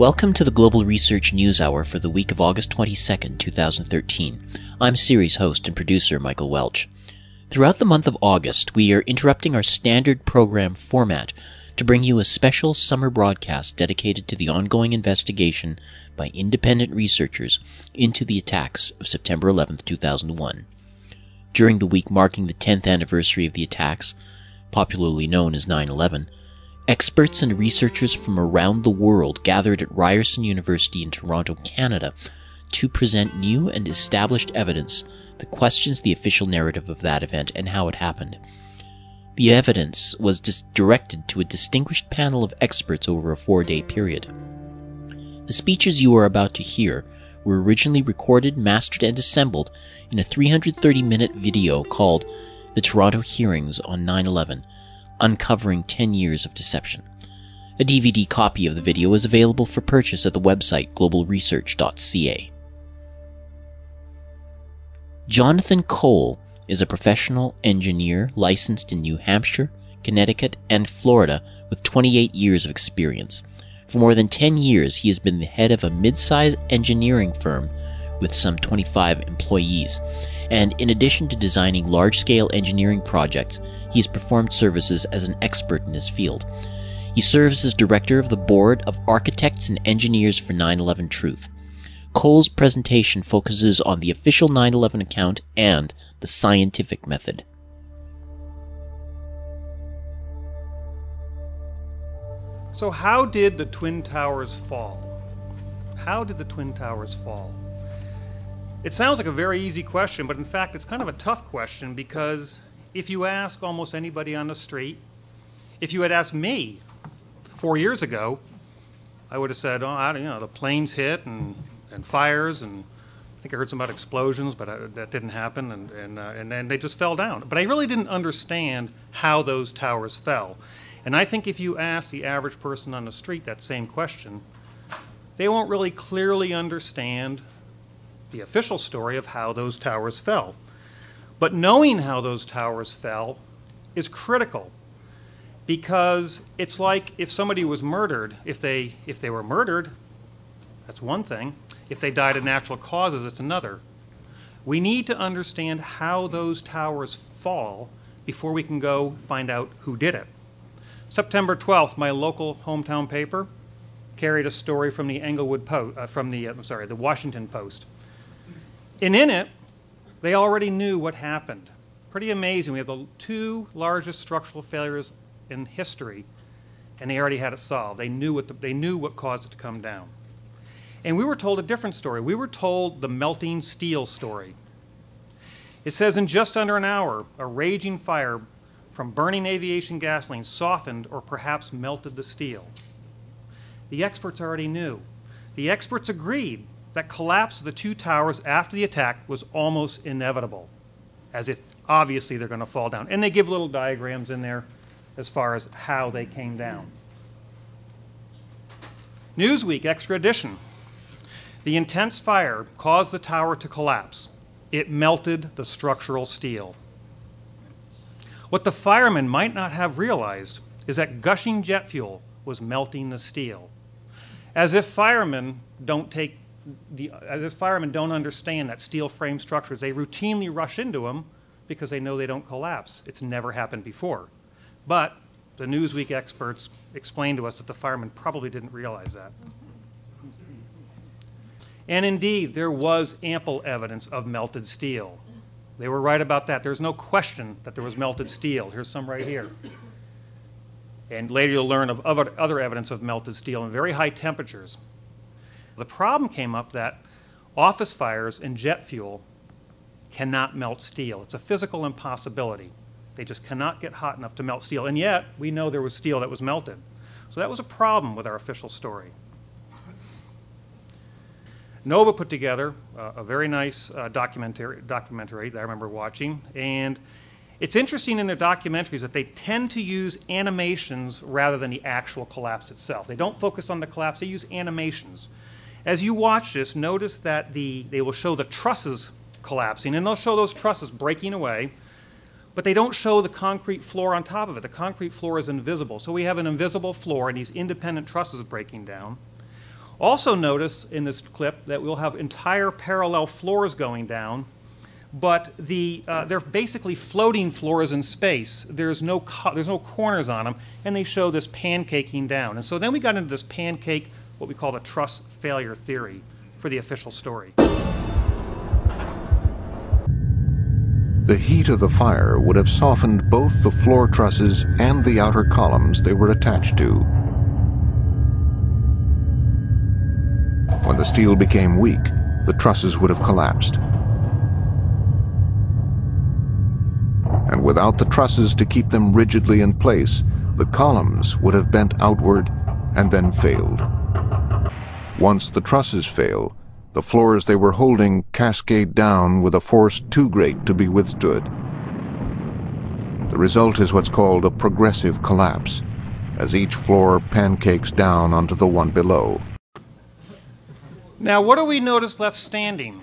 Welcome to the Global Research News Hour for the week of August 22nd, 2013. I'm series host and producer Michael Welch. Throughout the month of August, we are interrupting our standard program format to bring you a special summer broadcast dedicated to the ongoing investigation by independent researchers into the attacks of September 11th, 2001. During the week marking the 10th anniversary of the attacks, popularly known as 9/11, experts and researchers from around the world gathered at Ryerson University in Toronto, Canada, to present new and established evidence that questions the official narrative of that event and how it happened. The evidence was directed to a distinguished panel of experts over a 4-day period. The speeches you are about to hear were originally recorded, mastered, and assembled in a 330-minute video called The Toronto Hearings on 9/11, Uncovering 10 Years of Deception. A DVD copy of the video is available for purchase at the website globalresearch.ca. Jonathan Cole is a professional engineer licensed in New Hampshire, Connecticut, and Florida with 28 years of experience. For more than 10 years, he has been the head of a mid-sized engineering firm with some 25 employees. And in addition to designing large-scale engineering projects, he has performed services as an expert in his field. He serves as director of the Board of Architects and Engineers for 9/11 Truth. Cole's presentation focuses on the official 9/11 account and the scientific method. So how did the Twin Towers fall? How did the Twin Towers fall? It sounds like a very easy question, but in fact it's kind of a tough question, because if you ask almost anybody on the street, if you had asked me 4 years ago, I would have said, the planes hit and fires, and I think I heard some about explosions, but that didn't happen, and then they just fell down. But I really didn't understand how those towers fell. And I think if you ask the average person on the street that same question, they won't really clearly understand the official story of how those towers fell. But knowing how those towers fell is critical, because it's like if somebody was murdered, if they were murdered, that's one thing. If they died of natural causes, it's another. We need to understand how those towers fall before we can go find out who did it. September 12th, my local hometown paper carried a story from the the Washington Post. And in it, they already knew what happened. Pretty amazing. We have the two largest structural failures in history, and they already had it solved. They knew what caused it to come down. And we were told a different story. We were told the melting steel story. It says in just under an hour, a raging fire from burning aviation gasoline softened or perhaps melted the steel. The experts already knew. The experts agreed that collapse of the two towers after the attack was almost inevitable, as if obviously they're going to fall down. And they give little diagrams in there as far as how they came down. Newsweek extra edition. The intense fire caused the tower to collapse. It melted the structural steel. What the firemen might not have realized is that gushing jet fuel was melting the steel. As if firemen don't understand that steel frame structures, they routinely rush into them because they know they don't collapse. It's never happened before. But the Newsweek experts explained to us that the firemen probably didn't realize that. And indeed, there was ample evidence of melted steel. They were right about that. There's no question that there was melted steel. Here's some right here. And later you'll learn of other evidence of melted steel in very high temperatures. The problem came up that office fires and jet fuel cannot melt steel. It's a physical impossibility. They just cannot get hot enough to melt steel. And yet, we know there was steel that was melted. So that was a problem with our official story. Nova put together a very nice documentary that I remember watching. And it's interesting in their documentaries that they tend to use animations rather than the actual collapse itself. They don't focus on the collapse, they use animations. As you watch this, notice that they will show the trusses collapsing, and they'll show those trusses breaking away, but they don't show the concrete floor on top of it. The concrete floor is invisible. So we have an invisible floor and these independent trusses breaking down. Also notice in this clip that we'll have entire parallel floors going down, but they're basically floating floors in space. There's no corners on them, and they show this pancaking down. And so then we got into this pancake, what we call the truss failure theory for the official story. The heat of the fire would have softened both the floor trusses and the outer columns they were attached to. When the steel became weak, the trusses would have collapsed. And without the trusses to keep them rigidly in place, the columns would have bent outward and then failed. Once the trusses fail, the floors they were holding cascade down with a force too great to be withstood. The result is what's called a progressive collapse, as each floor pancakes down onto the one below. Now, what do we notice left standing?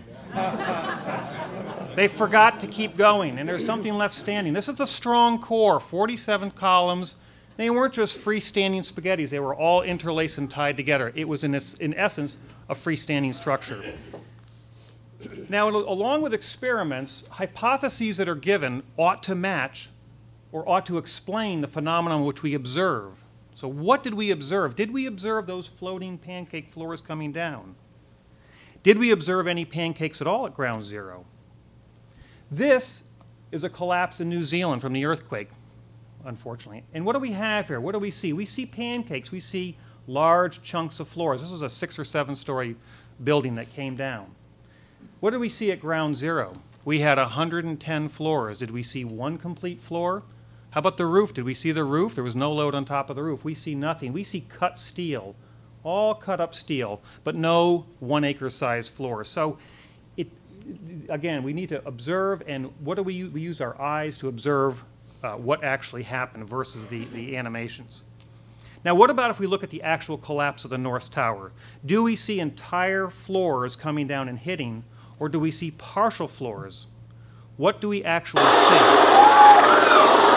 They forgot to keep going, and there's something left standing. This is a strong core, 47 columns. They weren't just freestanding spaghettis. They were all interlaced and tied together. It was, in essence, a freestanding structure. Now, along with experiments, hypotheses that are given ought to match or ought to explain the phenomenon which we observe. So what did we observe? Did we observe those floating pancake floors coming down? Did we observe any pancakes at all at ground zero? This is a collapse in New Zealand from the earthquake, unfortunately. And what do we have here? What do we see? We see pancakes. We see large chunks of floors. This is a 6 or 7 story building that came down. What did we see at ground zero? We had 110 floors. Did we see one complete floor? How about the roof? Did we see the roof? There was no load on top of the roof. We see nothing. We see cut steel, all cut up steel, but no 1 acre size floors. So again, we need to observe, and what do we use? We use our eyes to observe what actually happened versus the animations. Now, what about if we look at the actual collapse of the North Tower? Do we see entire floors coming down and hitting, or do we see partial floors? What do we actually see?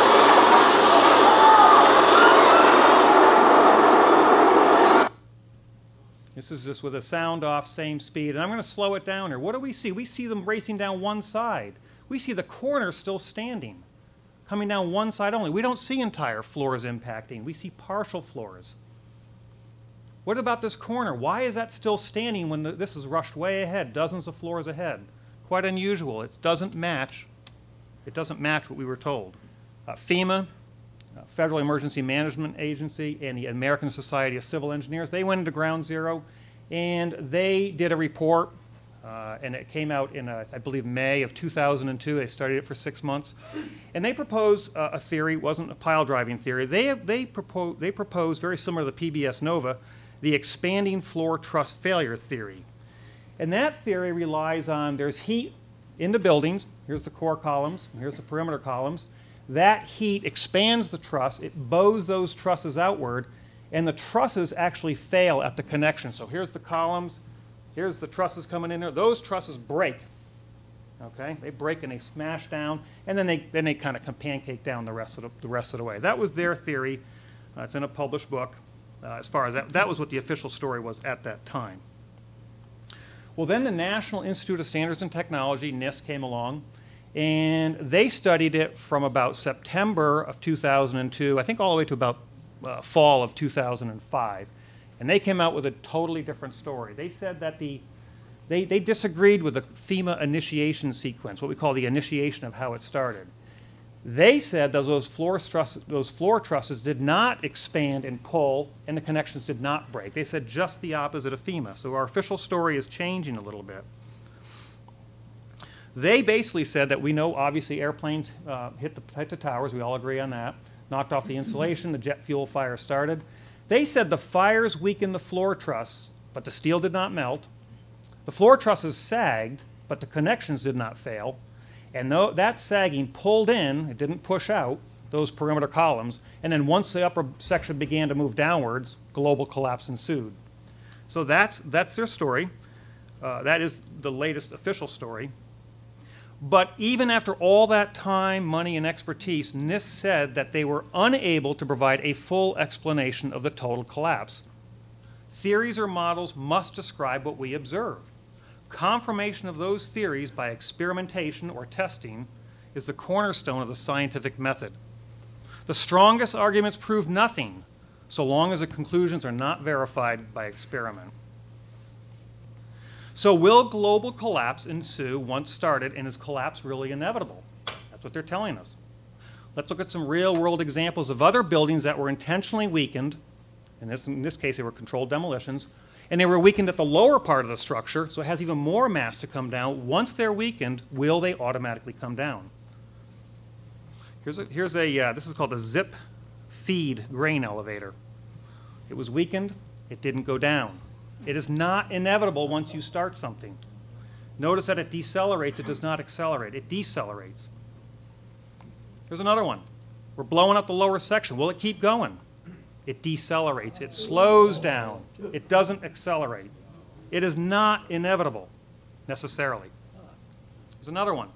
This is just with a sound off, same speed, and I'm going to slow it down here. What do we see? We see them racing down one side. We see the corner still standing, coming down one side only. We don't see entire floors impacting. We see partial floors. What about this corner? Why is that still standing when this is rushed way ahead, dozens of floors ahead? Quite unusual. It doesn't match. It doesn't match what we were told. FEMA, Federal Emergency Management Agency, and the American Society of Civil Engineers, they went into ground zero, and they did a report, and it came out in, I believe, May of 2002. They studied it for 6 months. And they proposed a theory. It wasn't a pile driving theory. They proposed, very similar to the PBS NOVA, the expanding floor truss failure theory. And that theory relies on, there's heat in the buildings. Here's the core columns. Here's the perimeter columns. That heat expands the truss. It bows those trusses outward, and the trusses actually fail at the connection. So here's the columns. Here's the trusses coming in there. Those trusses break. Okay, they break and they smash down, and then they kind of pancake down the rest of the way. That was their theory. It's in a published book. As far as that was what the official story was at that time. Well, then the National Institute of Standards and Technology, NIST, came along, and they studied it from about September of 2002, I think all the way to about fall of 2005. And they came out with a totally different story. They said that they disagreed with the FEMA initiation sequence, what we call the initiation of how it started. They said that those floor trusses did not expand and pull, and the connections did not break. They said just the opposite of FEMA. So our official story is changing a little bit. They basically said that we know, obviously, airplanes hit the towers. We all agree on that. Knocked off the insulation. The jet fuel fire started. They said the fires weakened the floor truss, but the steel did not melt. The floor trusses sagged, but the connections did not fail. And that sagging pulled in, it didn't push out, those perimeter columns. And then once the upper section began to move downwards, global collapse ensued. So that's their story. That is the latest official story. But even after all that time, money, and expertise, NIST said that they were unable to provide a full explanation of the total collapse. theories or models must describe what we observe. Confirmation of those theories by experimentation or testing is the cornerstone of the scientific method. The strongest arguments prove nothing so long as the conclusions are not verified by experiment. So will global collapse ensue once started, and is collapse really inevitable? That's what they're telling us. Let's look at some real-world examples of other buildings that were intentionally weakened. In this case, they were controlled demolitions, and they were weakened at the lower part of the structure, so it has even more mass to come down. Once they're weakened, will they automatically come down? This is called a zip feed grain elevator. It was weakened, it didn't go down. It is not inevitable once you start something. Notice that it decelerates, it does not accelerate, it decelerates. Here's another one. We're blowing up the lower section. Will it keep going? It decelerates, it slows down, it doesn't accelerate. It is not inevitable, necessarily. Here's another one.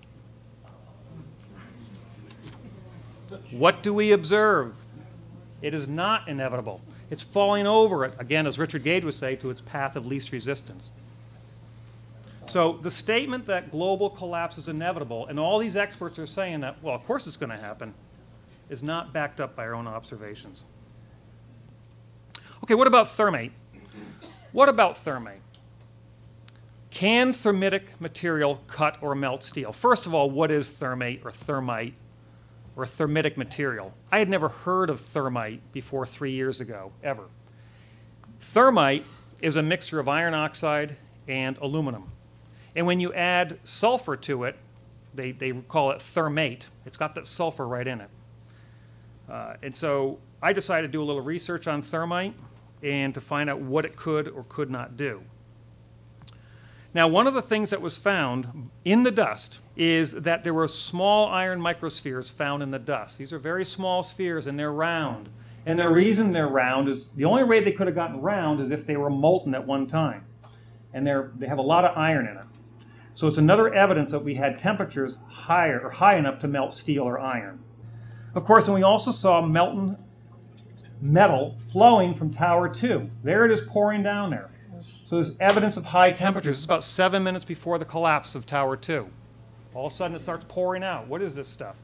What do we observe? It is not inevitable. It's falling over, again, as Richard Gage would say, to its path of least resistance. So the statement that global collapse is inevitable, and all these experts are saying that, well, of course it's going to happen, is not backed up by our own observations. Okay, what about thermate? What about thermate? Can thermitic material cut or melt steel? First of all, what is thermate or thermite or thermitic material? I had never heard of thermite before 3 years ago, ever. Thermite is a mixture of iron oxide and aluminum. And when you add sulfur to it, they call it thermate. It's got that sulfur right in it. And so I decided to do a little research on thermite and to find out what it could or could not do. Now, one of the things that was found in the dust is that there were small iron microspheres found in the dust. These are very small spheres, and they're round. And the reason they're round is the only way they could have gotten round is if they were molten at one time. And they have a lot of iron in it. So it's another evidence that we had temperatures higher or high enough to melt steel or iron. Of course, and we also saw molten metal flowing from Tower 2. There it is pouring down there. So there's evidence of high temperatures. It's about 7 minutes before the collapse of Tower 2. All of a sudden it starts pouring out. What is this stuff?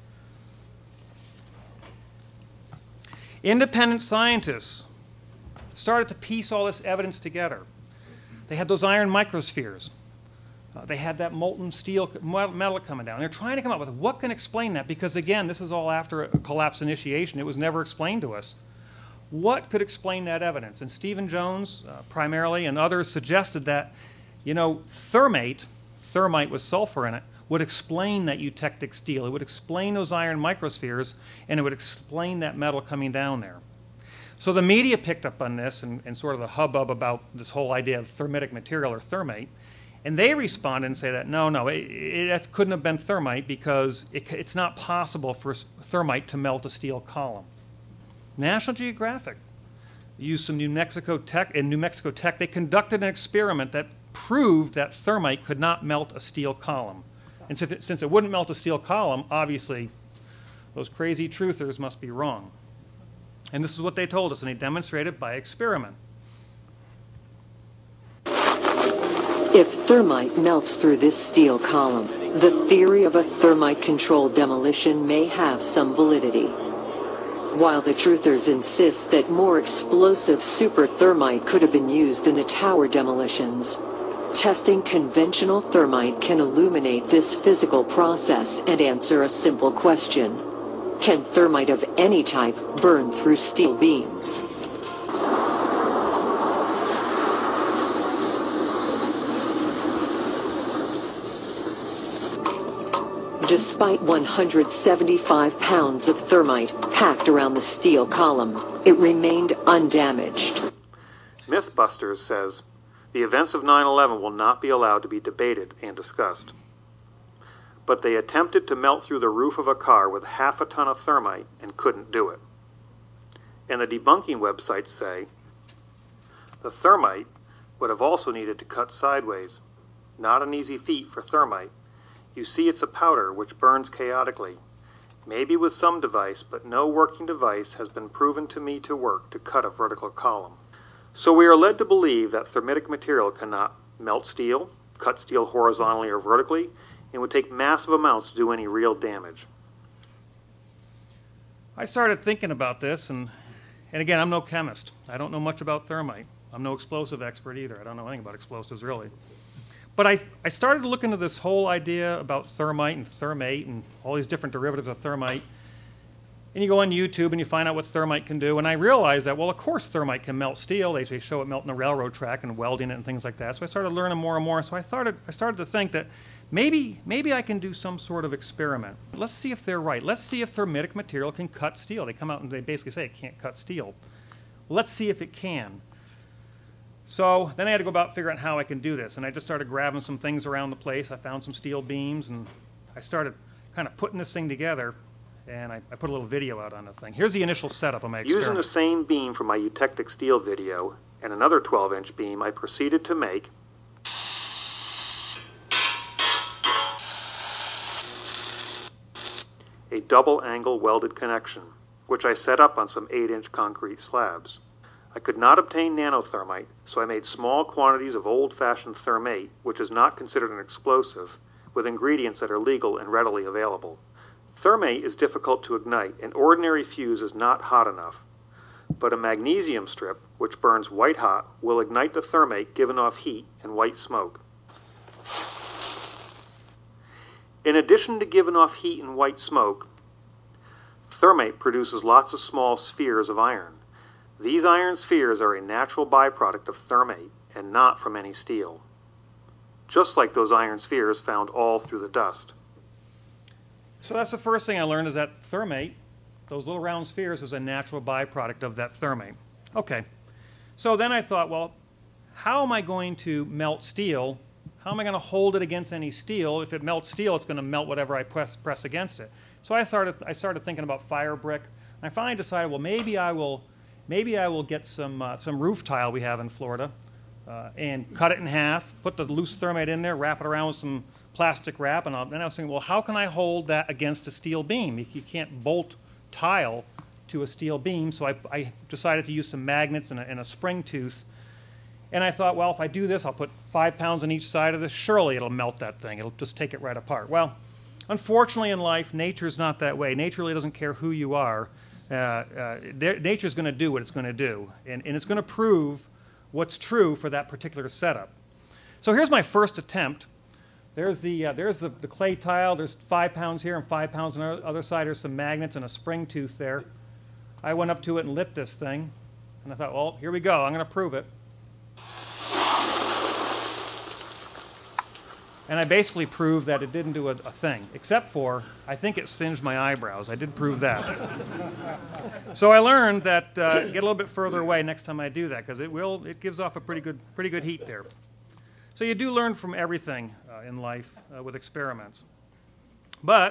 Independent scientists started to piece all this evidence together. They had those iron microspheres. They had that molten steel metal coming down. They're trying to come up with what can explain that, because again, this is all after a collapse initiation. It was never explained to us. What could explain that evidence? And Stephen Jones, primarily, and others suggested that, thermite with sulfur in it, would explain that eutectic steel. It would explain those iron microspheres, and it would explain that metal coming down there. So the media picked up on this and sort of the hubbub about this whole idea of thermitic material or thermate, and they responded and say that, no, it couldn't have been thermite because it's not possible for thermite to melt a steel column. National Geographic used some New Mexico Tech. In New Mexico Tech, they conducted an experiment that proved that thermite could not melt a steel column. And since it wouldn't melt a steel column, obviously those crazy truthers must be wrong. And this is what they told us, and they demonstrated by experiment. If thermite melts through this steel column, the theory of a thermite-controlled demolition may have some validity. While the truthers insist that more explosive super thermite could have been used in the tower demolitions, testing conventional thermite can illuminate this physical process and answer a simple question. Can thermite of any type burn through steel beams? Despite 175 pounds of thermite packed around the steel column, it remained undamaged. Mythbusters says, the events of 9/11 will not be allowed to be debated and discussed. But they attempted to melt through the roof of a car with half a ton of thermite and couldn't do it. And the debunking websites say, the thermite would have also needed to cut sideways. Not an easy feat for thermite. You see, it's a powder which burns chaotically. Maybe with some device, but no working device has been proven to me to work to cut a vertical column. So we are led to believe that thermitic material cannot melt steel, cut steel horizontally or vertically, and would take massive amounts to do any real damage. I started thinking about this, and again, I'm no chemist. I don't know much about thermite. I'm no explosive expert either. I don't know anything about explosives, really. But I started to look into this whole idea about thermite and thermate and all these different derivatives of thermite. And you go on YouTube and you find out what thermite can do. And I realized that, well, of course thermite can melt steel. They show it melting a railroad track and welding it and things like that. So I started learning more and more. So I started to think that maybe I can do some sort of experiment. Let's see if they're right. Let's see if thermitic material can cut steel. They come out and they basically say it can't cut steel. Let's see if it can. So then I had to go about figuring out how I can do this. And I just started grabbing some things around the place. I found some steel beams, and I started kind of putting this thing together. And I put a little video out on the thing. Here's the initial setup of my experiment. Using the same beam from my eutectic steel video and another 12-inch beam, I proceeded to make a double-angle welded connection, which I set up on some 8-inch concrete slabs. I could not obtain nanothermite, so I made small quantities of old-fashioned thermate, which is not considered an explosive, with ingredients that are legal and readily available. Thermate is difficult to ignite, and ordinary fuse is not hot enough. But a magnesium strip, which burns white hot, will ignite the thermate giving off heat and white smoke. In addition to giving off heat and white smoke, thermate produces lots of small spheres of iron. These iron spheres are a natural byproduct of thermate and not from any steel, just like those iron spheres found all through the dust. So that's the first thing I learned, is that thermate, those little round spheres, is a natural byproduct of that thermate. Okay, so then I thought, well, how am I going to melt steel? How am I going to hold it against any steel? If it melts steel, it's going to melt whatever I press against it. So I started thinking about fire brick. And I finally decided, well, maybe I will get some roof tile we have in Florida and cut it in half, put the loose thermite in there, wrap it around with some plastic wrap, and then I was thinking, well, how can I hold that against a steel beam? You can't bolt tile to a steel beam, so I decided to use some magnets and a spring tooth. And I thought, well, if I do this, I'll put 5 pounds on each side of this. Surely it'll melt that thing. It'll just take it right apart. Well, unfortunately in life, nature's not that way. Nature really doesn't care who you are. Nature's going to do what it's going to do, and it's going to prove what's true for that particular setup. So here's my first attempt. There's the clay tile. There's 5 pounds here and 5 pounds on the other side. There's some magnets and a spring tooth there. I went up to it and lit this thing, and I thought, well, here we go. I'm going to prove it. And I basically proved that it didn't do a thing, except for, I think it singed my eyebrows. I did prove that. So I learned that get a little bit further away next time I do that, because it gives off a pretty good heat there. So you do learn from everything in life with experiments. But,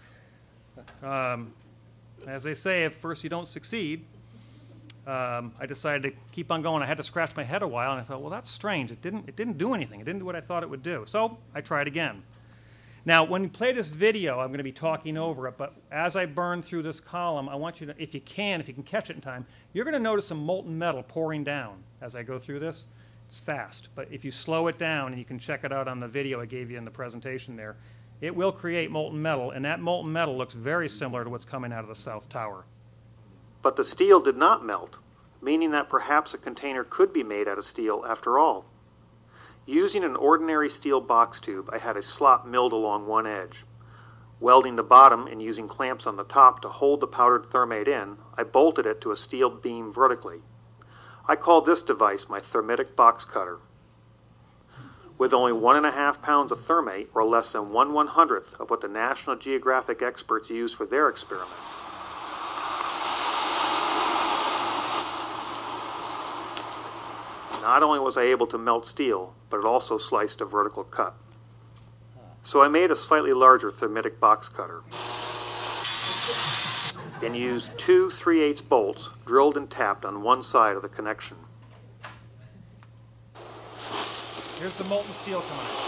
as they say, at first you don't succeed. I decided to keep on going. I had to scratch my head a while, and I thought, well, that's strange. It didn't do anything. It didn't do what I thought it would do. So I tried again. Now, when you play this video, I'm going to be talking over it, but as I burn through this column, I want you to, if you can catch it in time, you're going to notice some molten metal pouring down as I go through this. It's fast, but if you slow it down, and you can check it out on the video I gave you in the presentation there, it will create molten metal, and that molten metal looks very similar to what's coming out of the South Tower. But the steel did not melt, meaning that perhaps a container could be made out of steel after all. Using an ordinary steel box tube, I had a slot milled along one edge. Welding the bottom and using clamps on the top to hold the powdered thermate in, I bolted it to a steel beam vertically. I called this device my thermitic box cutter. With only 1.5 pounds of thermate, or less than 1/100th of what the National Geographic experts used for their experiment, not only was I able to melt steel, but it also sliced a vertical cut. So I made a slightly larger thermitic box cutter and used 2 3/8 bolts drilled and tapped on one side of the connection. Here's the molten steel coming out.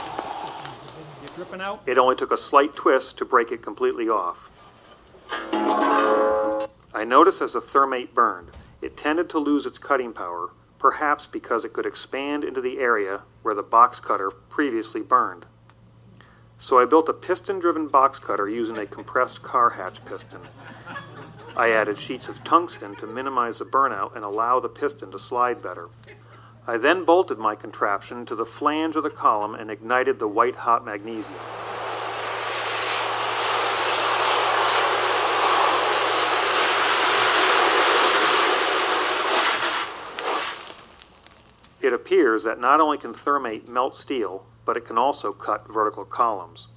You dripping out? It only took a slight twist to break it completely off. I noticed as the thermate burned, it tended to lose its cutting power, perhaps because it could expand into the area where the box cutter previously burned. So I built a piston-driven box cutter using a compressed car hatch piston. I added sheets of tungsten to minimize the burnout and allow the piston to slide better. I then bolted my contraption to the flange of the column and ignited the white-hot magnesium. It appears that not only can thermate melt steel, but it can also cut vertical columns.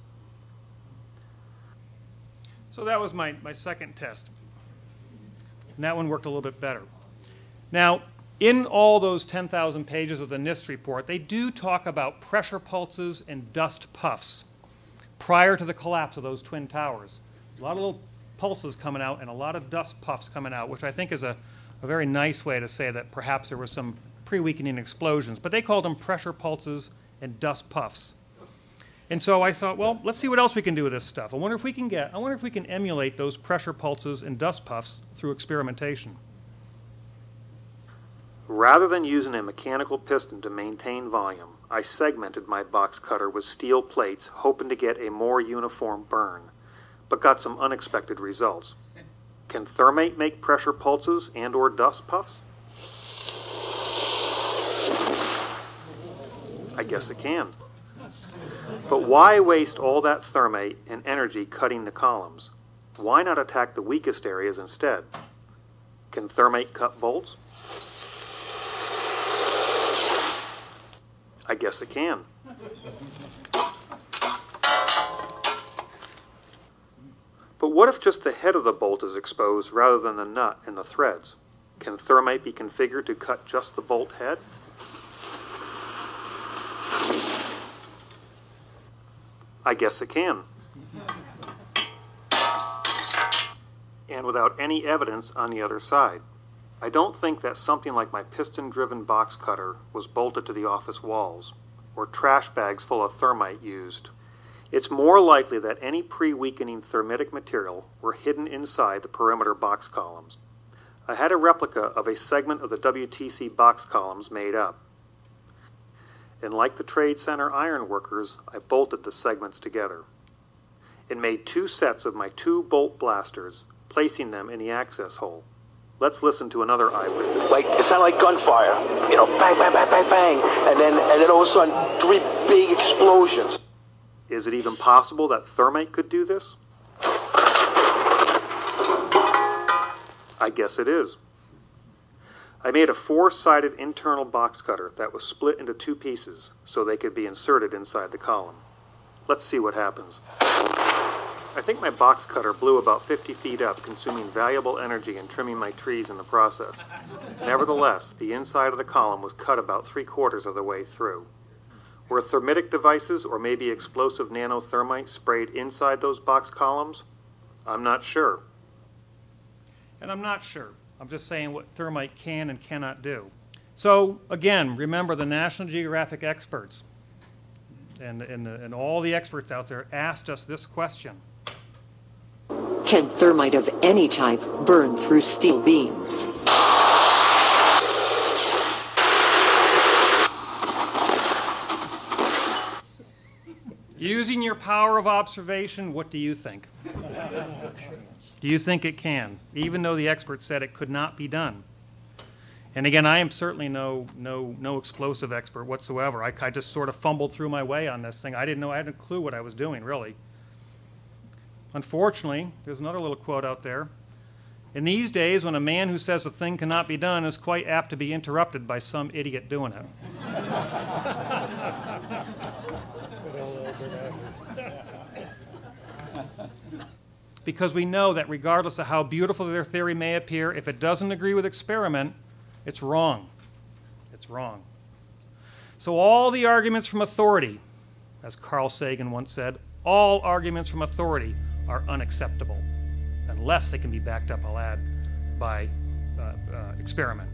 So that was my second test. And that one worked a little bit better. Now, in all those 10,000 pages of the NIST report, they do talk about pressure pulses and dust puffs prior to the collapse of those twin towers. A lot of little pulses coming out and a lot of dust puffs coming out, which I think is a very nice way to say that perhaps there were some pre-weakening explosions. But they called them pressure pulses and dust puffs. And so I thought, well, let's see what else we can do with this stuff. I wonder if we can emulate those pressure pulses and dust puffs through experimentation. Rather than using a mechanical piston to maintain volume, I segmented my box cutter with steel plates, hoping to get a more uniform burn, but got some unexpected results. Can thermate make pressure pulses and/or dust puffs? I guess it can. But why waste all that thermate and energy cutting the columns? Why not attack the weakest areas instead? Can thermate cut bolts? I guess it can. But what if just the head of the bolt is exposed rather than the nut and the threads? Can thermate be configured to cut just the bolt head? I guess it can. And without any evidence on the other side. I don't think that something like my piston-driven box cutter was bolted to the office walls, or trash bags full of thermite used. It's more likely that any pre-weakening thermitic material were hidden inside the perimeter box columns. I had a replica of a segment of the WTC box columns made up. And like the Trade Center iron workers, I bolted the segments together. It made 2 sets of my 2 bolt blasters, placing them in the access hole. Let's listen to another eyewitness. Like, it sounded like gunfire. You know, bang, bang, bang, bang, bang. And then all of a sudden, 3 big explosions. Is it even possible that thermate could do this? I guess it is. I made a 4-sided internal box cutter that was split into 2 pieces so they could be inserted inside the column. Let's see what happens. I think my box cutter blew about 50 feet up, consuming valuable energy and trimming my trees in the process. Nevertheless, the inside of the column was cut about 3/4 of the way through. Were thermitic devices or maybe explosive nanothermite sprayed inside those box columns? I'm not sure. And I'm not sure. I'm just saying what thermite can and cannot do. So, again, remember the National Geographic experts and all the experts out there asked us this question. Can thermite of any type burn through steel beams? Using your power of observation, what do you think? Do you think it can, even though the experts said it could not be done? And again, I am certainly no explosive expert whatsoever. I just sort of fumbled through my way on this thing. I didn't know, I had no clue what I was doing, really. Unfortunately, there's another little quote out there. In these days, when a man who says a thing cannot be done is quite apt to be interrupted by some idiot doing it. Because we know that regardless of how beautiful their theory may appear, if it doesn't agree with experiment, it's wrong. It's wrong. So all the arguments from authority, as Carl Sagan once said, all arguments from authority are unacceptable unless they can be backed up, I'll add, by experiment.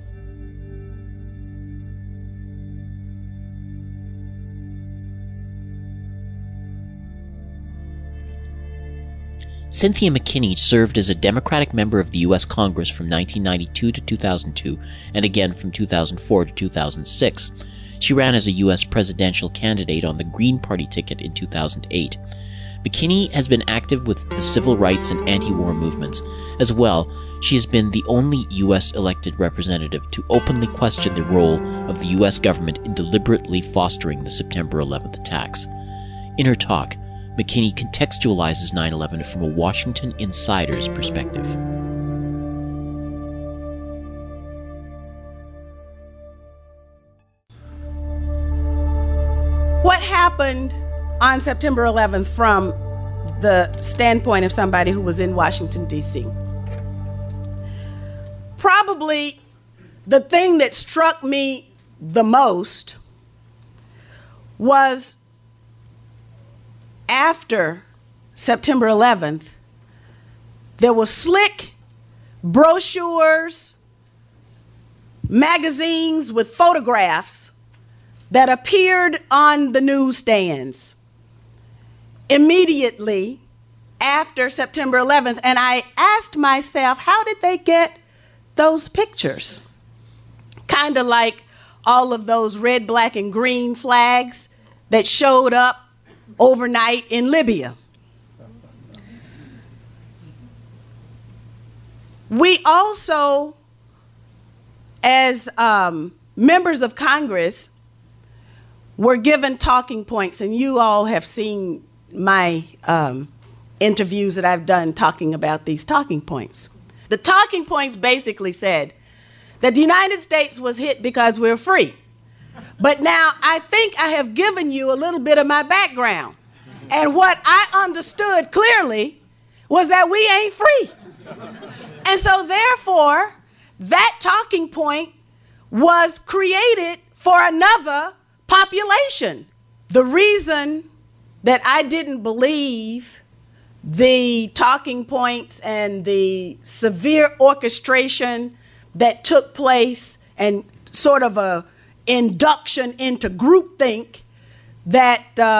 Cynthia McKinney served as a Democratic member of the U.S. Congress from 1992 to 2002, and again from 2004 to 2006. She ran as a U.S. presidential candidate on the Green Party ticket in 2008. McKinney has been active with the civil rights and anti-war movements. As well, she has been the only U.S. elected representative to openly question the role of the U.S. government in deliberately fostering the September 11th attacks. In her talk, McKinney contextualizes 9/11 from a Washington insider's perspective. What happened on September 11th from the standpoint of somebody who was in Washington, D.C.? Probably the thing that struck me the most was after September 11th, there were slick brochures, magazines with photographs that appeared on the newsstands immediately after September 11th. And I asked myself, how did they get those pictures? Kind of like all of those red, black, and green flags that showed up overnight in Libya. We also, as members of Congress, were given talking points, and you all have seen my interviews that I've done talking about these talking points. The talking points basically said that the United States was hit because we're free. But now I think I have given you a little bit of my background. And what I understood clearly was that we ain't free. And so therefore, that talking point was created for another population. The reason that I didn't believe the talking points and the severe orchestration that took place and sort of a induction into groupthink that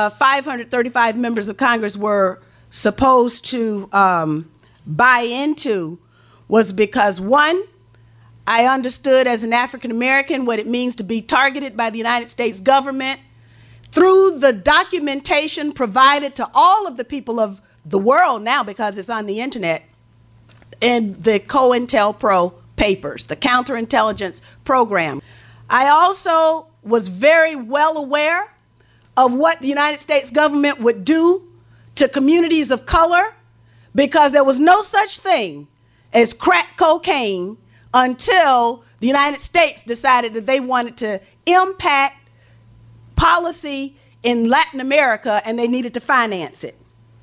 535 members of Congress were supposed to buy into was because, one, I understood as an African American what it means to be targeted by the United States government through the documentation provided to all of the people of the world now, because it's on the internet, in the COINTELPRO papers, the counterintelligence program. I also was very well aware of what the United States government would do to communities of color, because there was no such thing as crack cocaine until the United States decided that they wanted to impact policy in Latin America and they needed to finance it.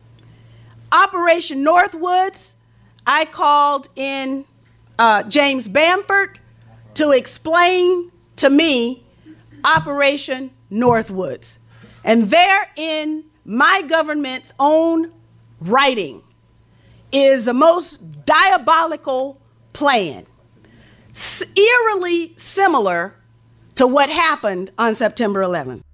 Operation Northwoods, I called in James Bamford to explain to me Operation Northwoods. And there in my government's own writing is a most diabolical plan, eerily similar to what happened on September 11th.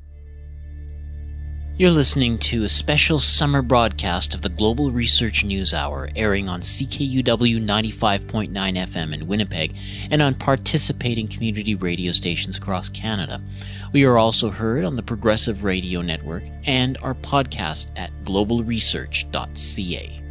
You're listening to a special summer broadcast of the Global Research News Hour, airing on CKUW 95.9 FM in Winnipeg and on participating community radio stations across Canada. We are also heard on the Progressive Radio Network and our podcast at globalresearch.ca.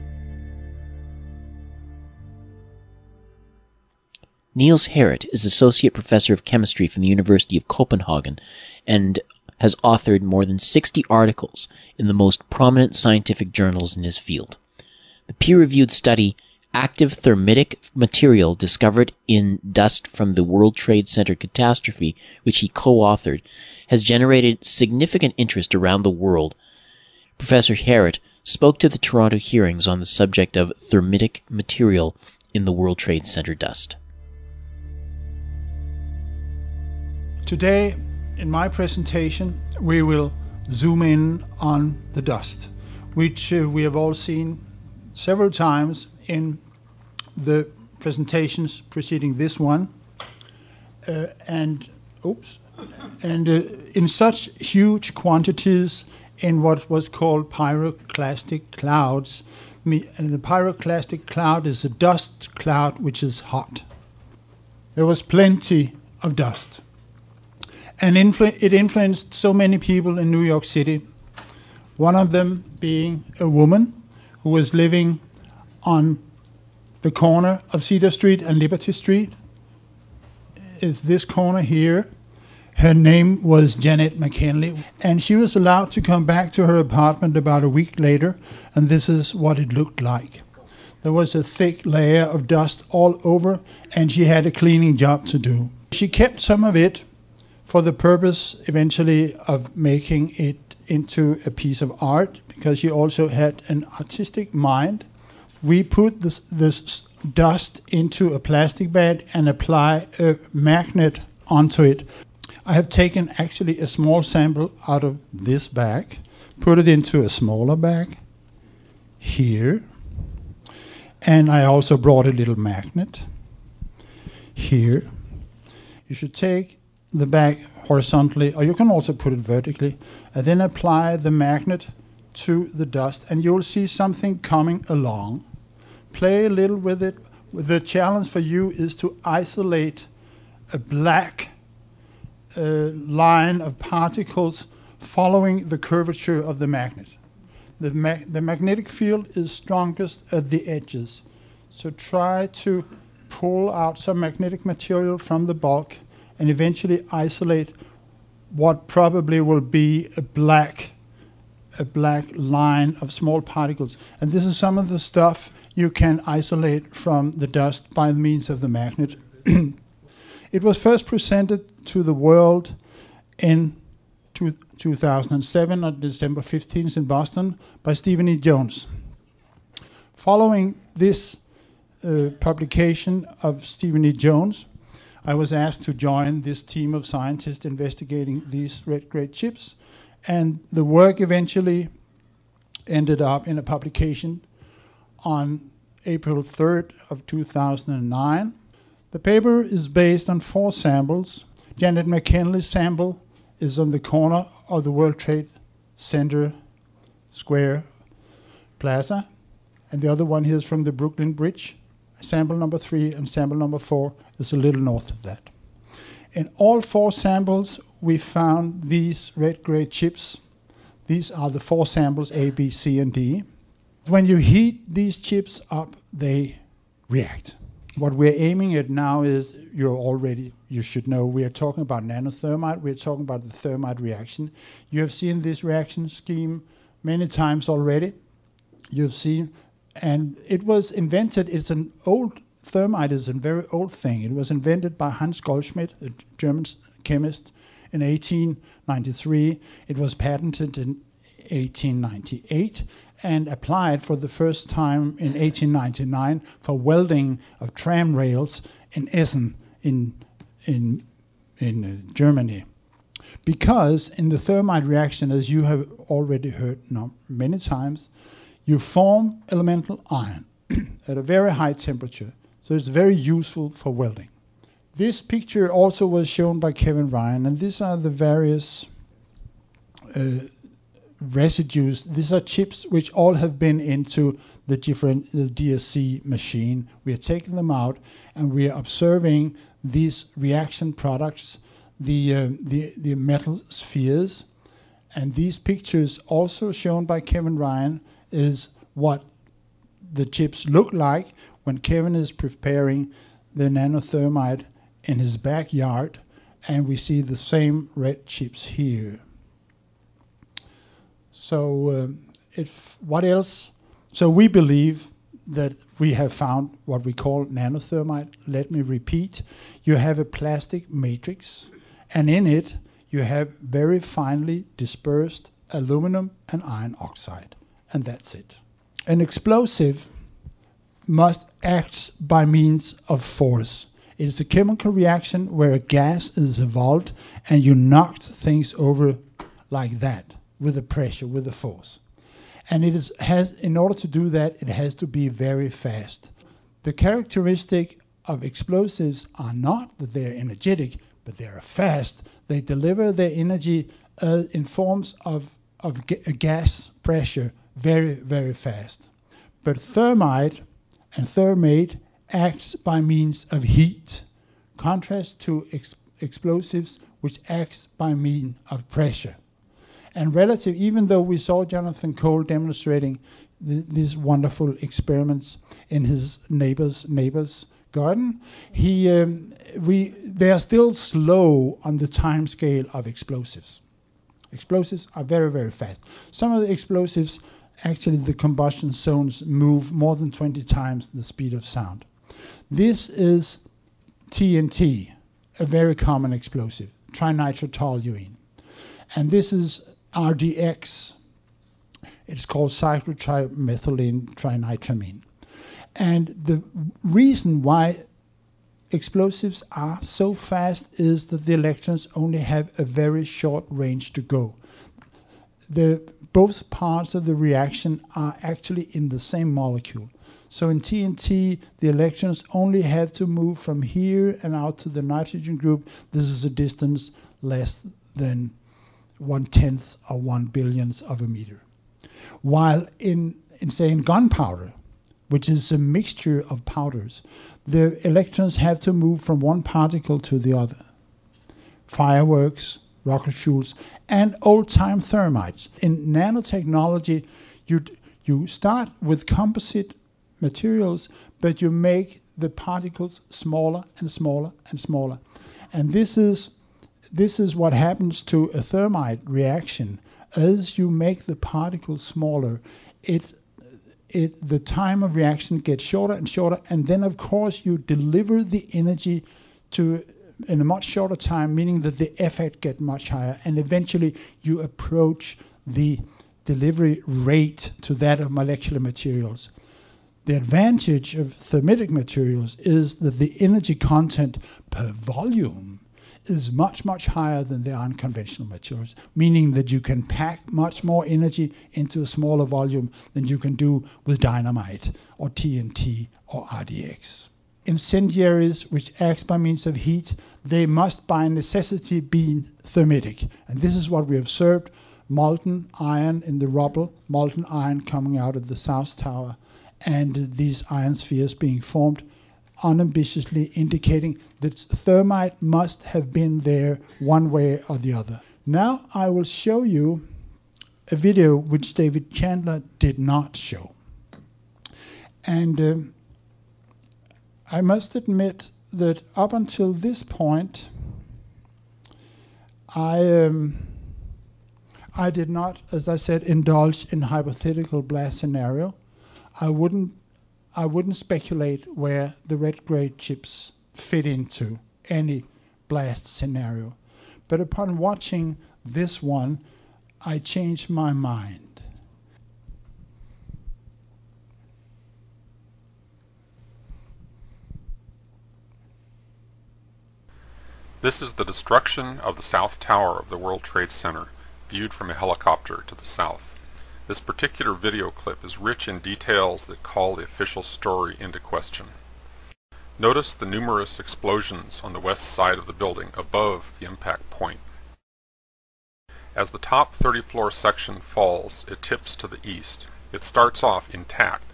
Niels Harrit is Associate Professor of Chemistry from the University of Copenhagen and has authored more than 60 articles in the most prominent scientific journals in his field. The peer-reviewed study, Active Thermitic Material Discovered in Dust from the World Trade Center Catastrophe, which he co-authored, has generated significant interest around the world. Professor Harrit spoke to the Toronto hearings on the subject of thermitic material in the World Trade Center dust. Today, in my presentation, we will zoom in on the dust, which we have all seen several times in the presentations preceding this one, and in such huge quantities in what was called pyroclastic clouds. And the pyroclastic cloud is a dust cloud which is hot. There was plenty of dust. And it influenced so many people in New York City, one of them being a woman who was living on the corner of Cedar Street and Liberty Street. Is this corner here. Her name was Janet McKinley, and she was allowed to come back to her apartment about a week later, and this is what it looked like. There was a thick layer of dust all over, and she had a cleaning job to do. She kept some of it for the purpose eventually of making it into a piece of art, because she also had an artistic mind. We put this dust into a plastic bag and apply a magnet onto it. I have taken actually a small sample out of this bag, put it into a smaller bag here, and I also brought a little magnet here. You should take the bag horizontally, or you can also put it vertically, and then apply the magnet to the dust, and you'll see something coming along. Play a little with it. The challenge for you is to isolate a black line of particles following the curvature of the magnet. The magnetic field is strongest at the edges. So try to pull out some magnetic material from the bulk and eventually isolate what probably will be a black line of small particles. And this is some of the stuff you can isolate from the dust by means of the magnet. It was first presented to the world in 2007 on December 15th in Boston by Stephen E. Jones. Following this publication of Stephen E. Jones, I was asked to join this team of scientists investigating these red-grade chips, and the work eventually ended up in a publication on April 3rd of 2009. The paper is based on 4 samples. Janet McKinley's sample is on the corner of the World Trade Center Square Plaza, and the other one here is from the Brooklyn Bridge. Sample number 3 and sample number 4 is a little north of that. In all 4 samples, we found these red-grade chips. These are the 4 samples, A, B, C, and D. When you heat these chips up, they react. What we're aiming at now is, you should know, we are talking about nanothermite. We're talking about the thermite reaction. You have seen this reaction scheme many times already. You've seen, and it was invented, thermite is a very old thing. It was invented by Hans Goldschmidt, a German chemist, in 1893. It was patented in 1898 and applied for the first time in 1899 for welding of tram rails in Essen in Germany. Because in the thermite reaction, as you have already heard many times, you form elemental iron at a very high temperature. So it's very useful for welding. This picture also was shown by Kevin Ryan, and these are the various residues. These are chips which all have been into the DSC machine. We are taking them out, and we are observing these reaction products, the metal spheres. And these pictures, also shown by Kevin Ryan, is what the chips look like when Kevin is preparing the nanothermite in his backyard, and we see the same red chips here. So what else? So we believe that we have found what we call nanothermite. Let me repeat. You have a plastic matrix, and in it you have very finely dispersed aluminum and iron oxide, and that's it. An explosive must act by means of force. It is a chemical reaction where a gas is evolved and you knocked things over like that with the pressure, with the force. And in order to do that, it has to be very fast. The characteristic of explosives are not that they're energetic, but they're fast. They deliver their energy in forms of of gas pressure very, very fast. But thermite and thermate acts by means of heat, contrast to explosives which acts by means of pressure. And relative, even though we saw Jonathan Cole demonstrating these wonderful experiments in his neighbor's garden, they are still slow on the time scale of explosives. Explosives are very, very fast. Some of the explosives, actually the combustion zones move more than 20 times the speed of sound. This is TNT, a very common explosive, trinitrotoluene. And this is RDX. It's called cyclotrimethylene trinitramine. And the reason why explosives are so fast is that the electrons only have a very short range to go. Both parts of the reaction are actually in the same molecule. So in TNT, the electrons only have to move from here and out to the nitrogen group. This is a distance less than 1/10 or 1/10000000th of a meter. While in gunpowder, which is a mixture of powders, the electrons have to move from one particle to the other. Fireworks, rocket fuels, and old-time thermites. In nanotechnology, you start with composite materials, but you make the particles smaller and smaller and smaller. And this is what happens to a thermite reaction. As you make the particles smaller, the time of reaction gets shorter and shorter, and then of course you deliver the energy in a much shorter time, meaning that the effect gets much higher, and eventually you approach the delivery rate to that of molecular materials. The advantage of thermitic materials is that the energy content per volume is much, much higher than the unconventional materials, meaning that you can pack much more energy into a smaller volume than you can do with dynamite or TNT or RDX. Incendiaries which act by means of heat, they must by necessity be thermitic. And this is what we observed: molten iron in the rubble, molten iron coming out of the South Tower, and these iron spheres being formed, unambiguously indicating that thermite must have been there one way or the other. Now I will show you a video which David Chandler did not show. And I must admit that up until this point, I did not, as I said, indulge in hypothetical blast scenario. I wouldn't speculate where the red grade chips fit into any blast scenario. But upon watching this one, I changed my mind. This is the destruction of the South Tower of the World Trade Center, viewed from a helicopter to the south. This particular video clip is rich in details that call the official story into question. Notice the numerous explosions on the west side of the building above the impact point. As the top 30-floor section falls, it tips to the east. It starts off intact,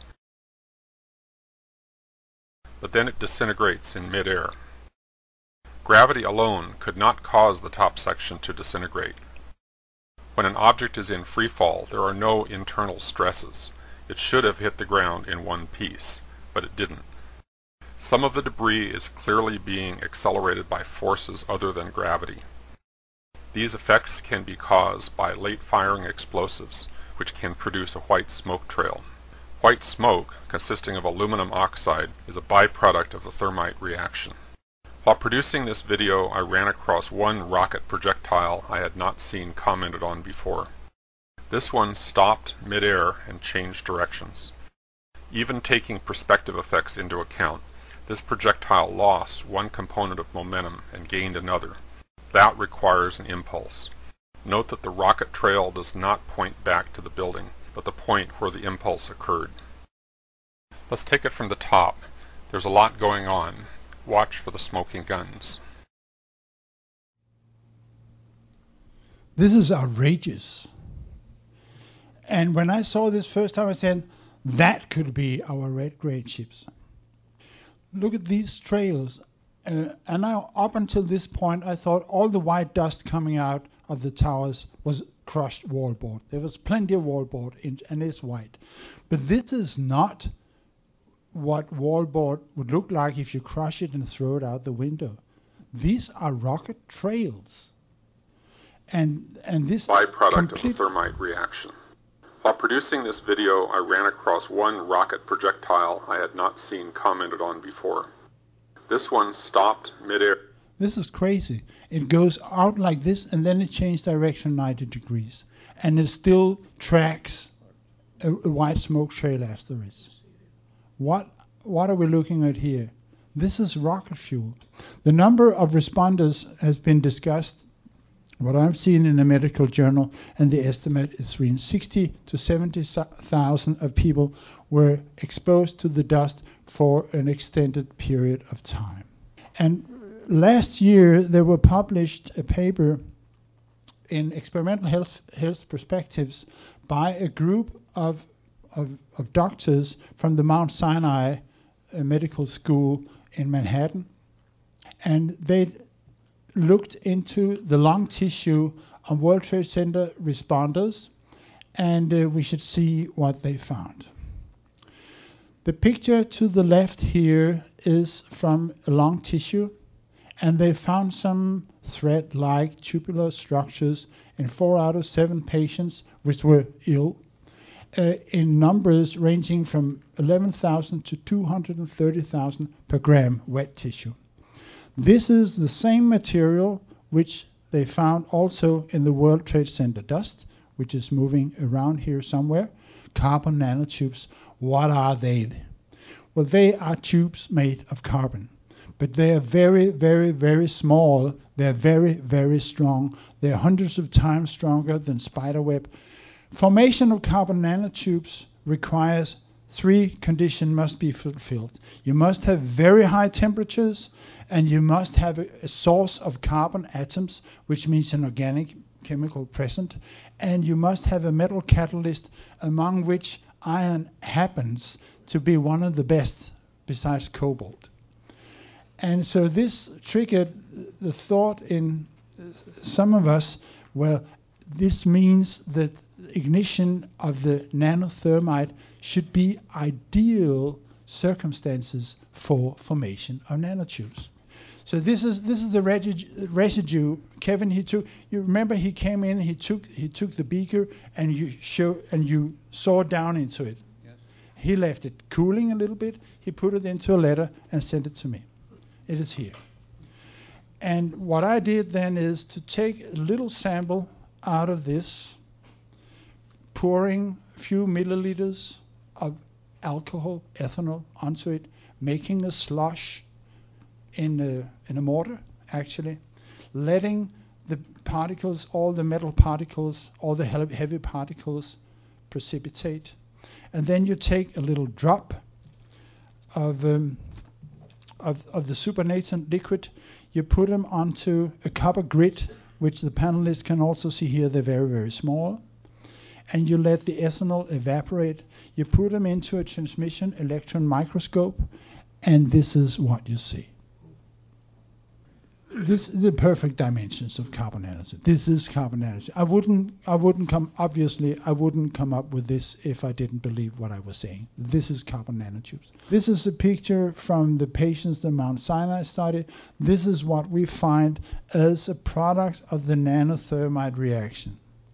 but then it disintegrates in mid-air. Gravity alone could not cause the top section to disintegrate. When an object is in free fall, there are no internal stresses. It should have hit the ground in one piece, but it didn't. Some of the debris is clearly being accelerated by forces other than gravity. These effects can be caused by late firing explosives, which can produce a white smoke trail. White smoke, consisting of aluminum oxide, is a byproduct of the thermite reaction. While producing this video, I ran across one rocket projectile I had not seen commented on before. This one stopped mid-air and changed directions. Even taking perspective effects into account, this projectile lost one component of momentum and gained another. That requires an impulse. Note that the rocket trail does not point back to the building, but the point where the impulse occurred. Let's take it from the top. There's a lot going on. Watch for the smoking guns. This is outrageous. And when I saw this first time, I said, that could be our red grade ships. Look at these trails. And now, up until this point, I thought all the white dust coming out of the towers was crushed wallboard. There was plenty of wallboard, and it's white. But this is not what wallboard would look like if you crush it and throw it out the window. These are rocket trails. And this byproduct of the thermite reaction. While producing this video, I ran across one rocket projectile I had not seen commented on before. This one stopped midair. This is crazy. It goes out like this, and then it changes direction 90 degrees. And it still tracks a white smoke trail afterwards. What are we looking at here? This is rocket fuel. The number of responders has been discussed. What I've seen in a medical journal, and the estimate is between 60 to 70,000 of people were exposed to the dust for an extended period of time. And last year, there were published a paper in Experimental Health Perspectives by a group of doctors from the Mount Sinai Medical School in Manhattan. And they looked into the lung tissue on World Trade Center responders, and we should see what they found. The picture to the left here is from a lung tissue, and they found some thread-like tubular structures in 4 out of 7 patients which were ill, in numbers ranging from 11,000 to 230,000 per gram wet tissue. This is the same material which they found also in the World Trade Center dust, which is moving around here somewhere. Carbon nanotubes. What are they? Well, they are tubes made of carbon. But they are very, very, very small. They're very, very strong. They're hundreds of times stronger than spiderweb. Formation of carbon nanotubes requires 3 conditions must be fulfilled. You must have very high temperatures, and you must have a source of carbon atoms, which means an organic chemical present, and you must have a metal catalyst, among which iron happens to be one of the best besides cobalt. And so this triggered the thought in some of us, well, this means that ignition of the nanothermite should be ideal circumstances for formation of nanotubes. So this is the residue. Kevin, you remember he came in, he took the beaker and you saw down into it. Yes. He left it cooling a little bit, he put it into a letter and sent it to me. It is here. And what I did then is to take a little sample out of this, pouring a few milliliters of alcohol, ethanol, onto it, making a slush in a mortar, actually, letting the particles, all the metal particles, all the heavy particles precipitate. And then you take a little drop of the supernatant liquid, you put them onto a copper grid, which the panelists can also see here, they're very, very small. And you let the ethanol evaporate. You put them into a transmission electron microscope, and this is what you see. This is the perfect dimensions of carbon nanotubes. This is carbon nanotubes. I wouldn't come up with this if I didn't believe what I was saying. This is carbon nanotubes. This is a picture from the patients in the Mount Sinai study. This is what we find as a product of the nanothermite reaction.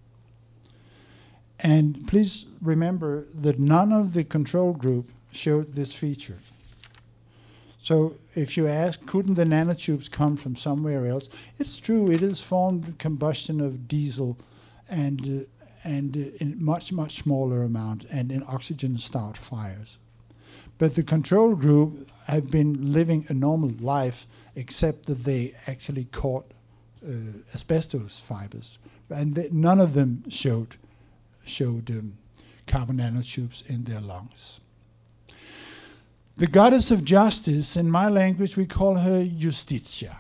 And please remember that none of the control group showed this feature. So if you ask, couldn't the nanotubes come from somewhere else? It's true, it is formed combustion of diesel and in much, much smaller amount and in oxygen-starved fires. But the control group have been living a normal life, except that they actually caught asbestos fibers. And none of them showed carbon nanotubes in their lungs. The goddess of justice, in my language we call her Justitia.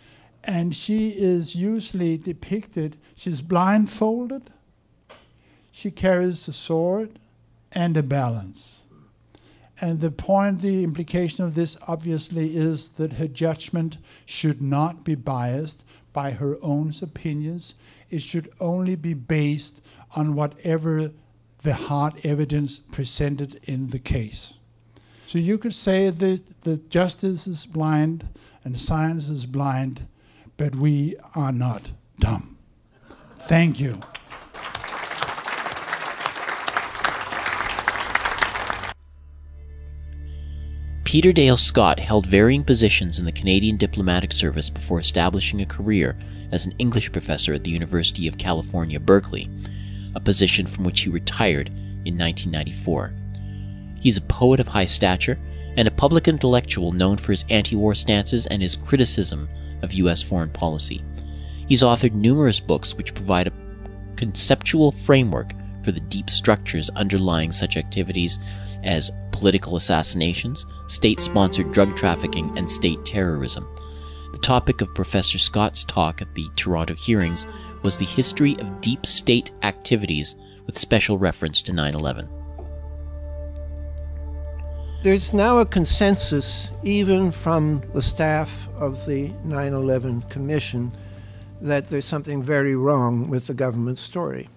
And she is usually depicted, she's blindfolded, She carries a sword and a balance. And the implication of this obviously is that her judgment should not be biased by her own opinions. It should only be based on whatever the hard evidence presented in the case. So you could say that justice is blind and science is blind, but we are not dumb. Thank you. Peter Dale Scott held varying positions in the Canadian Diplomatic Service before establishing a career as an English professor at the University of California, Berkeley, a position from which he retired in 1994. He's a poet of high stature and a public intellectual known for his anti-war stances and his criticism of U.S. foreign policy. He's authored numerous books which provide a conceptual framework for the deep structures underlying such activities as political assassinations, state-sponsored drug trafficking, and state terrorism. The topic of Professor Scott's talk at the Toronto hearings was the history of deep state activities with special reference to 9/11. There's now a consensus, even from the staff of the 9/11 Commission, that there's something very wrong with the government story.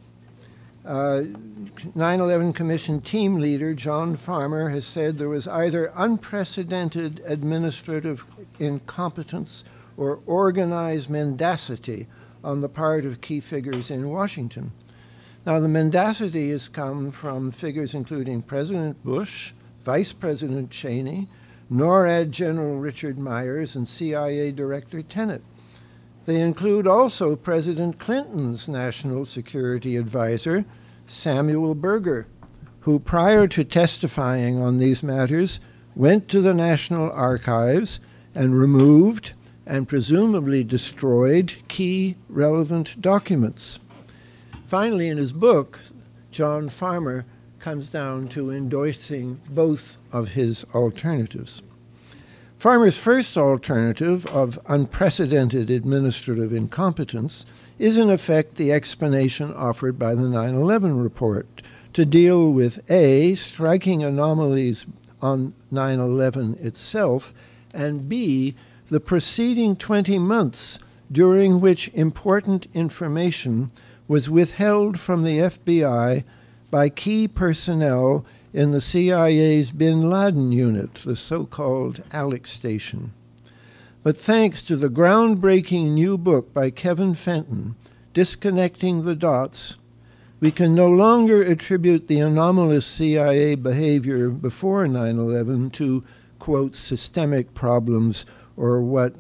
9/11 Commission team leader John Farmer has said there was either unprecedented administrative incompetence or organized mendacity on the part of key figures in Washington. Now, the mendacity has come from figures including President Bush, Vice President Cheney, NORAD General Richard Myers, and CIA Director Tenet. They include also President Clinton's national security advisor, Samuel Berger, who prior to testifying on these matters went to the National Archives and removed and presumably destroyed key relevant documents. Finally, in his book, John Farmer comes down to endorsing both of his alternatives. Farmer's first alternative of unprecedented administrative incompetence is in effect the explanation offered by the 9/11 report to deal with A, striking anomalies on 9/11 itself, and B, the preceding 20 months during which important information was withheld from the FBI by key personnel in the CIA's Bin Laden unit, the so-called Alex Station. But thanks to the groundbreaking new book by Kevin Fenton, Disconnecting the Dots, we can no longer attribute the anomalous CIA behavior before 9/11 to, quote, systemic problems, or what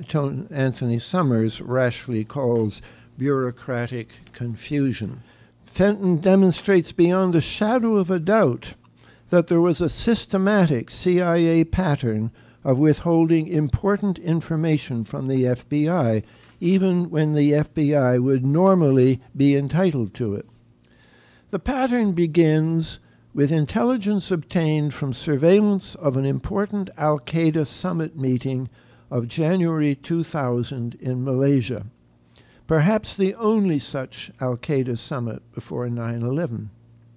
Anthony Summers rashly calls bureaucratic confusion. Fenton demonstrates beyond a shadow of a doubt that there was a systematic CIA pattern of withholding important information from the FBI, even when the FBI would normally be entitled to it. The pattern begins with intelligence obtained from surveillance of an important Al-Qaeda summit meeting of January 2000 in Malaysia, perhaps the only such Al-Qaeda summit before 9/11.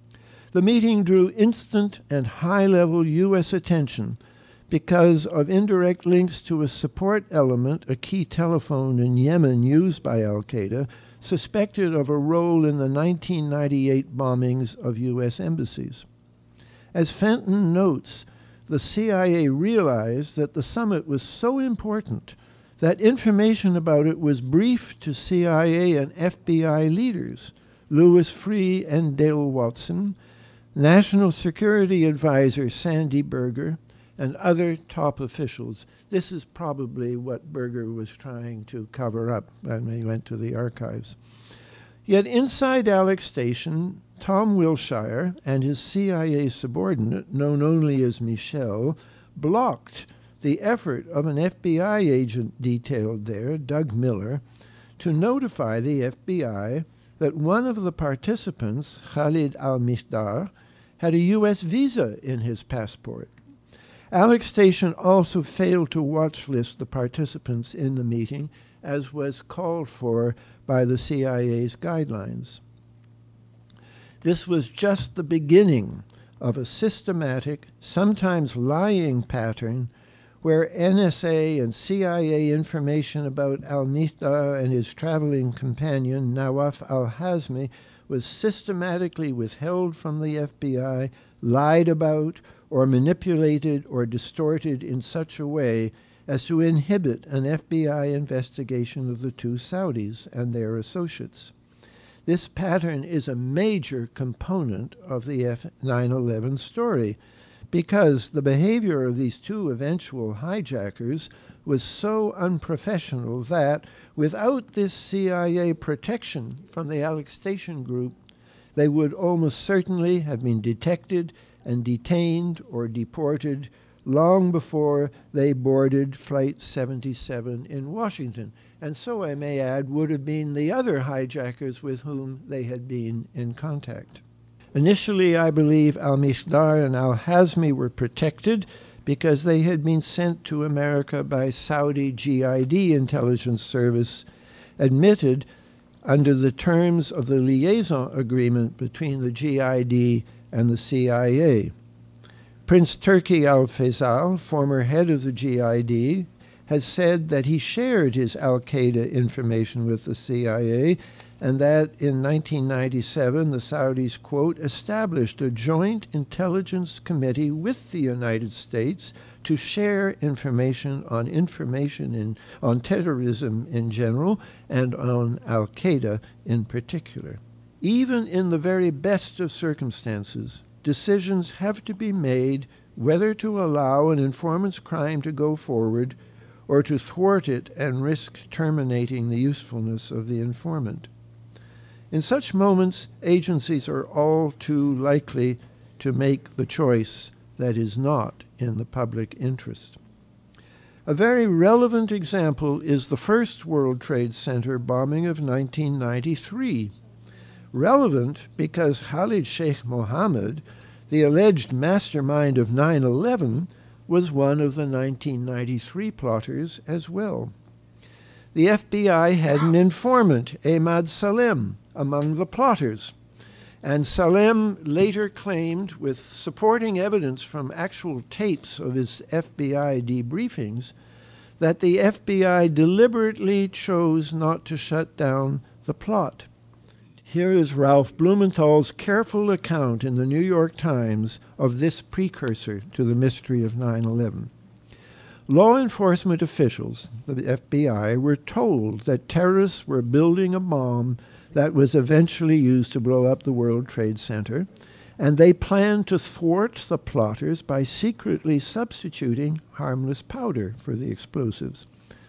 The meeting drew instant and high-level U.S. attention because of indirect links to a support element, a key telephone in Yemen used by Al-Qaeda, suspected of a role in the 1998 bombings of U.S. embassies. As Fenton notes, the CIA realized that the summit was so important that information about it was briefed to CIA and FBI leaders, Louis Freeh and Dale Watson, National Security Advisor Sandy Berger, and other top officials. This is probably what Berger was trying to cover up when he went to the archives. Yet inside Alex Station, Tom Wilshire and his CIA subordinate, known only as Michel, blocked the effort of an FBI agent detailed there, Doug Miller, to notify the FBI that one of the participants, Khalid al-Mishdar, had a U.S. visa in his passport. Alex Station also failed to watch list the participants in the meeting, as was called for by the CIA's guidelines. This was just the beginning of a systematic, sometimes lying pattern where NSA and CIA information about al-Mihdhar and his traveling companion, Nawaf al-Hazmi, was systematically withheld from the FBI, lied about, or manipulated or distorted in such a way as to inhibit an FBI investigation of the two Saudis and their associates. This pattern is a major component of the 9/11 story, because the behavior of these two eventual hijackers was so unprofessional that, without this CIA protection from the Alex Station Group, they would almost certainly have been detected and detained or deported long before they boarded Flight 77 in Washington, and so, I may add, would have been the other hijackers with whom they had been in contact. Initially, I believe al-Mihdhar and al-Hazmi were protected because they had been sent to America by Saudi GID intelligence service, admitted under the terms of the liaison agreement between the GID and the CIA. Prince Turki al-Faisal, former head of the GID, has said that he shared his al-Qaeda information with the CIA, and that in 1997 the Saudis, quote, established a joint intelligence committee with the United States to share information on terrorism in general and on al-Qaeda in particular. Even in the very best of circumstances, decisions have to be made whether to allow an informant's crime to go forward or to thwart it and risk terminating the usefulness of the informant. In such moments, agencies are all too likely to make the choice that is not in the public interest. A very relevant example is the first World Trade Center bombing of 1993. Relevant because Khalid Sheikh Mohammed, the alleged mastermind of 9/11, was one of the 1993 plotters as well. The FBI had an informant, Ahmad Salem, among the plotters, and Salem later claimed, with supporting evidence from actual tapes of his FBI debriefings, that the FBI deliberately chose not to shut down the plot. Here is Ralph Blumenthal's careful account in the New York Times of this precursor to the mystery of 9/11. Law enforcement officials, the FBI, were told that terrorists were building a bomb that was eventually used to blow up the World Trade Center, and they planned to thwart the plotters by secretly substituting harmless powder for the explosives,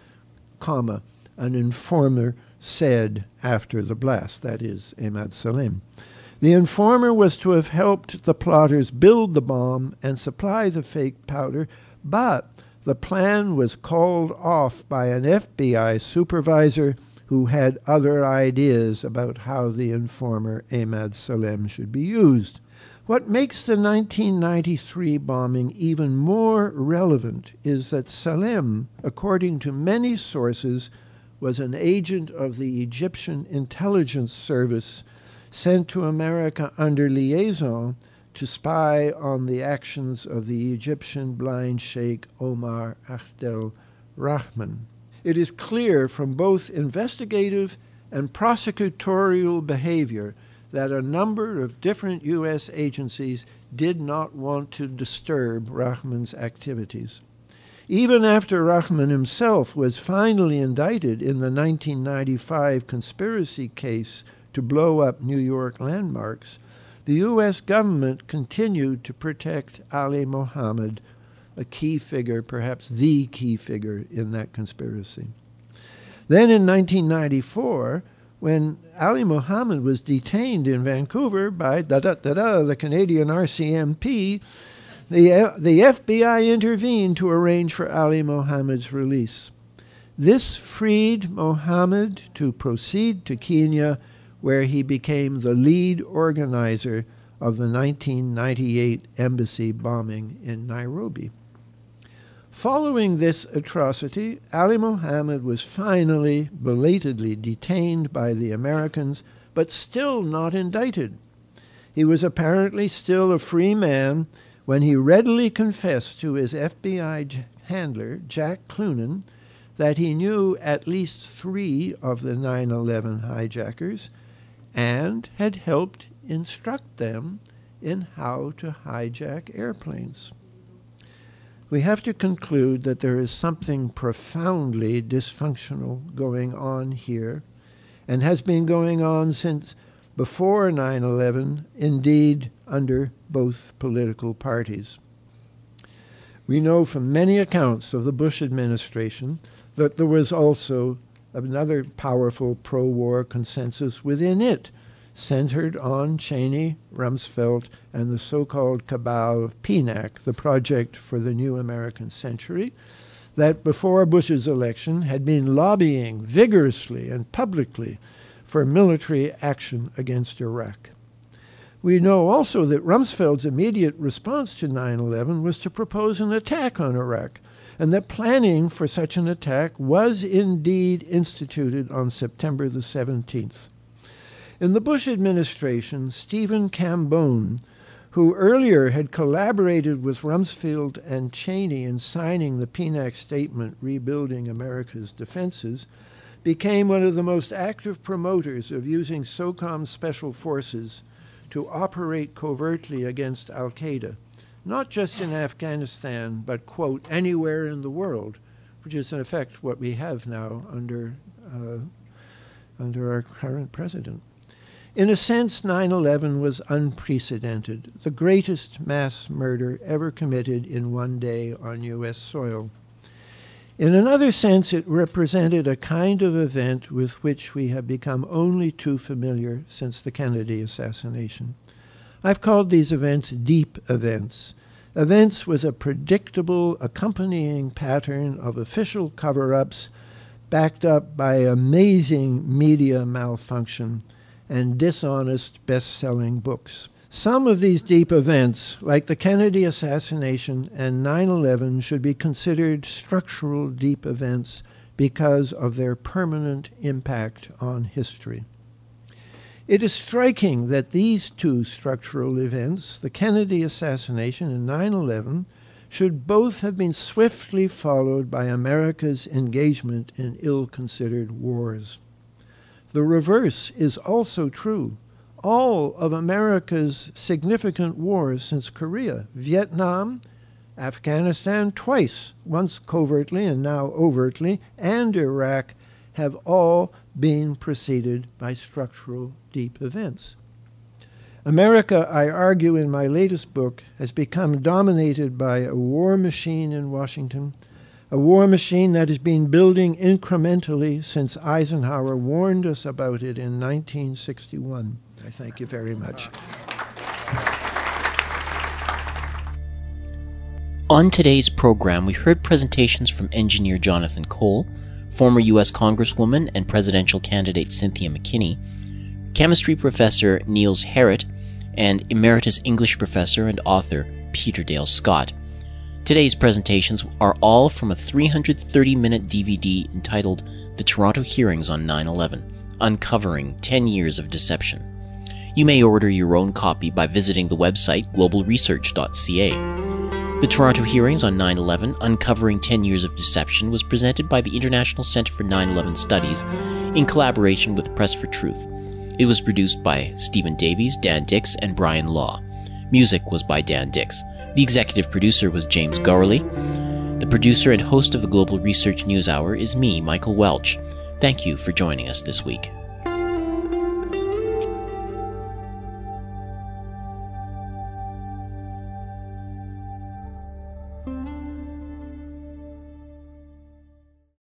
an informer said after the blast, that is, Ahmad Salem. The informer was to have helped the plotters build the bomb and supply the fake powder, but the plan was called off by an FBI supervisor who had other ideas about how the informer Ahmad Salem should be used. What makes the 1993 bombing even more relevant is that Salem, according to many sources, was an agent of the Egyptian intelligence service sent to America under liaison to spy on the actions of the Egyptian blind sheikh Omar Abdel Rahman. It is clear from both investigative and prosecutorial behavior that a number of different U.S. agencies did not want to disturb Rahman's activities. Even after Rahman himself was finally indicted in the 1995 conspiracy case to blow up New York landmarks, the U.S. government continued to protect Ali Mohammed, a key figure, perhaps the key figure in that conspiracy. Then in 1994, when Ali Mohammed was detained in Vancouver by the Canadian RCMP, the FBI intervened to arrange for Ali Mohammed's release. This freed Mohammed to proceed to Kenya, where he became the lead organizer of the 1998 embassy bombing in Nairobi. Following this atrocity, Ali Mohammed was finally, belatedly detained by the Americans, but still not indicted. He was apparently still a free man when he readily confessed to his FBI handler, Jack Clunan, that he knew at least 3 of the 9/11 hijackers and had helped instruct them in how to hijack airplanes. We have to conclude that there is something profoundly dysfunctional going on here, and has been going on since before 9/11, indeed under both political parties. We know from many accounts of the Bush administration that there was also another powerful pro-war consensus within it, centered on Cheney, Rumsfeld, and the so-called cabal of PNAC, the Project for the New American Century, that before Bush's election had been lobbying vigorously and publicly for military action against Iraq. We know also that Rumsfeld's immediate response to 9/11 was to propose an attack on Iraq, and that planning for such an attack was indeed instituted on September the 17th. In the Bush administration, Stephen Cambone, who earlier had collaborated with Rumsfeld and Cheney in signing the PNAC statement rebuilding America's defenses, became one of the most active promoters of using SOCOM special forces to operate covertly against al-Qaeda, not just in Afghanistan, but, quote, anywhere in the world, which is in effect what we have now under our current president. In a sense, 9/11 was unprecedented, the greatest mass murder ever committed in one day on U.S. soil. In another sense, it represented a kind of event with which we have become only too familiar since the Kennedy assassination. I've called these events deep events, events with a predictable accompanying pattern of official cover-ups backed up by amazing media malfunction and dishonest best-selling books. Some of these deep events, like the Kennedy assassination and 9/11, should be considered structural deep events because of their permanent impact on history. It is striking that these two structural events, the Kennedy assassination and 9/11, should both have been swiftly followed by America's engagement in ill-considered wars. The reverse is also true. All of America's significant wars since Korea, Vietnam, Afghanistan twice, once covertly and now overtly, and Iraq, have all been preceded by structural deep events. America, I argue in my latest book, has become dominated by a war machine in Washington, a war machine that has been building incrementally since Eisenhower warned us about it in 1961. I thank you very much. On today's program, we heard presentations from engineer Jonathan Cole, former U.S. Congresswoman and presidential candidate Cynthia McKinney, chemistry professor Niels Harrit, and emeritus English professor and author Peter Dale Scott. Today's presentations are all from a 330-minute DVD entitled The Toronto Hearings on 9/11, Uncovering 10 Years of Deception. You may order your own copy by visiting the website globalresearch.ca. The Toronto Hearings on 9/11, Uncovering 10 Years of Deception was presented by the International Centre for 9/11 Studies in collaboration with Press for Truth. It was produced by Stephen Davies, Dan Dix, and Brian Law. Music was by Dan Dix. The executive producer was James Gourley. The producer and host of the Global Research News Hour is me, Michael Welch. Thank you for joining us this week.